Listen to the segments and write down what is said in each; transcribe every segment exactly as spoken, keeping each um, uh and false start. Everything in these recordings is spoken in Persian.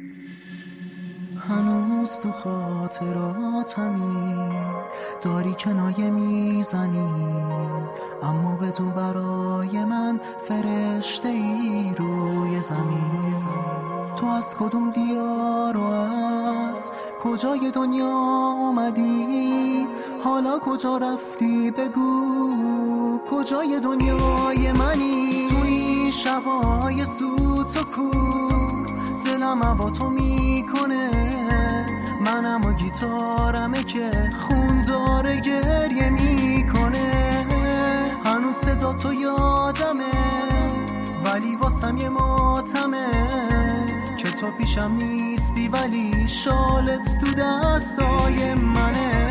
هنوز تو خاطراتمی داری کنایه میزنی، اما به تو برای من فرشته ای روی زمین. تو از کدوم دیار و از کجای دنیا اومدی؟ حالا کجا رفتی؟ بگو کجای دنیای منی؟ تو این شبای سوت و کور دلم هوا تو میکنه، منم و گیتارمه که خون داره گریه میکنه. هنوز صدا تو یادمه ولی واسم یه ماتمه که تو پیشم نیستی ولی شالت تو دستای منه.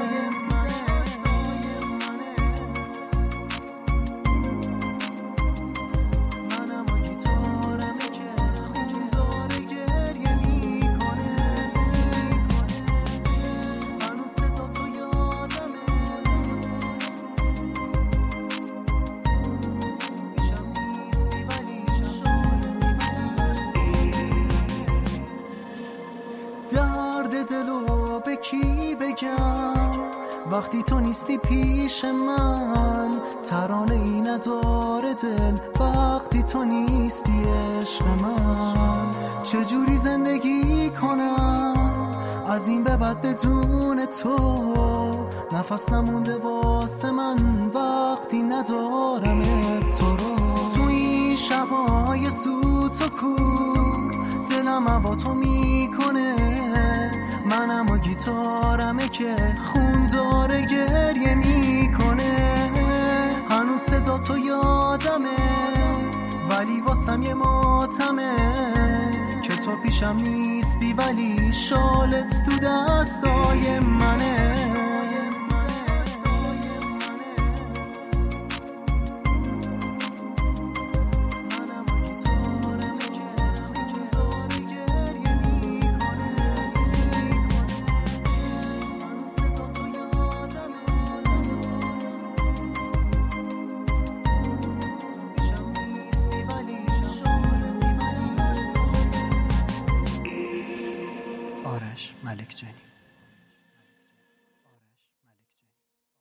دلو به کی بگم وقتی تو نیستی پیش من؟ ترانه ای نداره دل وقتی تو نیستی عشق من. چجوری زندگی کنم از این به بعد بدون تو؟ نفس نمونده واسه من وقتی ندارم تو رو. تو این شبای سوت و کور دلم هوا تو میکنه، منم و گیتارمه که خون داره گریه میکنه. هنوز صدا تو یادمه ولی واسم یه ماتمه که تو پیشم نیستی ولی شالت تو دستای منه.